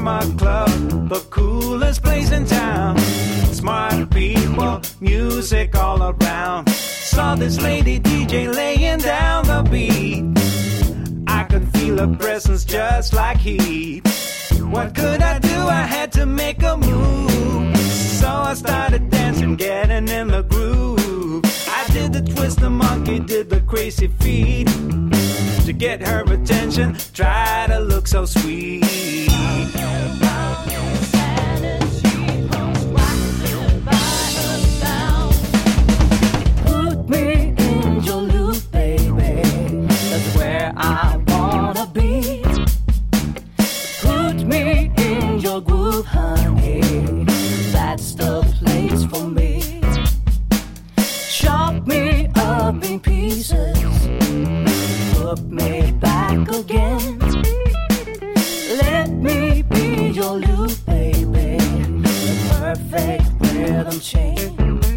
Karma Club, the coolest place in town. Smart people, music all around. Saw this lady DJ laying down the beat. I could feel her presence just like heat. What could I do? I had to make a move. So I started dancing, getting in the groove. I did the twist, the monkey did the crazy feet. To get her attention, try to look so sweet. Put me in your loop, baby. That's where I wanna be. Put me in your groove, honey. That's the place for me. Chop me up in pieces. Put me back again. Let me be your loop, baby. The perfect rhythm change.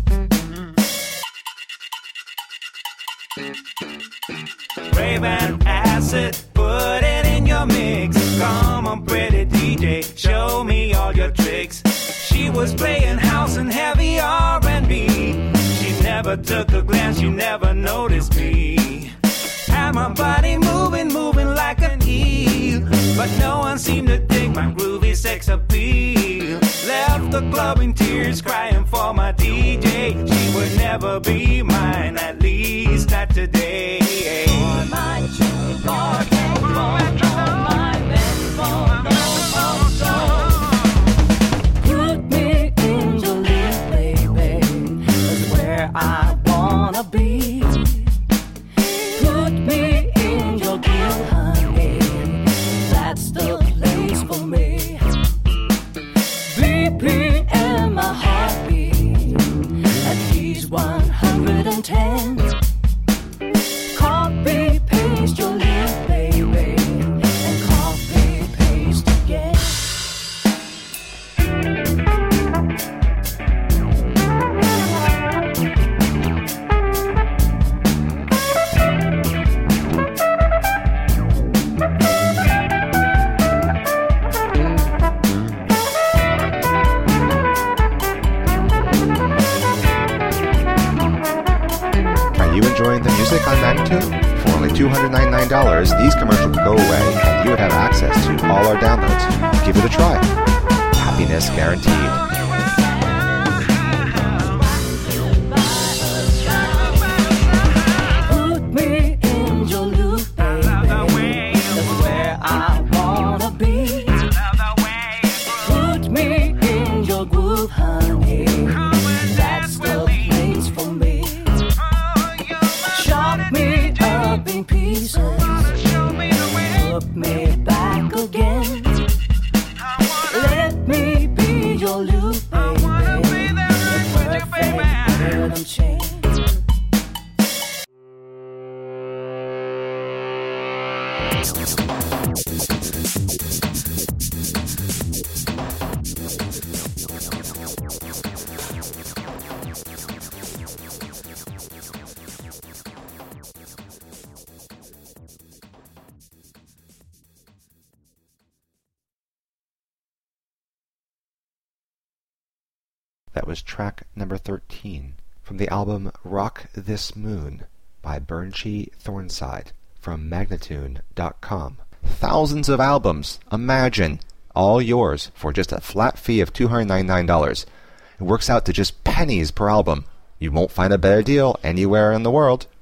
Ray-Ban acid, put it in your mix. Come on, pretty DJ, show me all your tricks. She was playing house and heavy R&B. She never took a glance, she never noticed me. Had my body moving, moving like an eel. But no one seemed to dig my groovy sex appeal. Left the club in tears, crying for my DJ. She would never be mine, at least not today. On my tune, my put me in your loop, baby. That's where I wanna be. Put me in your groove, honey. That's the place for me. BPM my heartbeat at least 110. Copy paste your loop, baby, and copy paste again. Enjoying the music on Magnitude? For only $299, these commercials would go away and you would have access to all our downloads. Give it a try. Happiness guaranteed. Put me in your loop, baby. That's where I wanna be. Put me in your groove, honey. That's the place for me. Chop me up in pieces. Put me back again. Let me be your loop, baby. The perfect rhythm change. That was track number 13 from the album Rock This Moon by Burnchie Thornside from Magnatune.com. Thousands of albums, imagine, all yours for just a flat fee of $299. It works out to just pennies per album. You won't find a better deal anywhere in the world.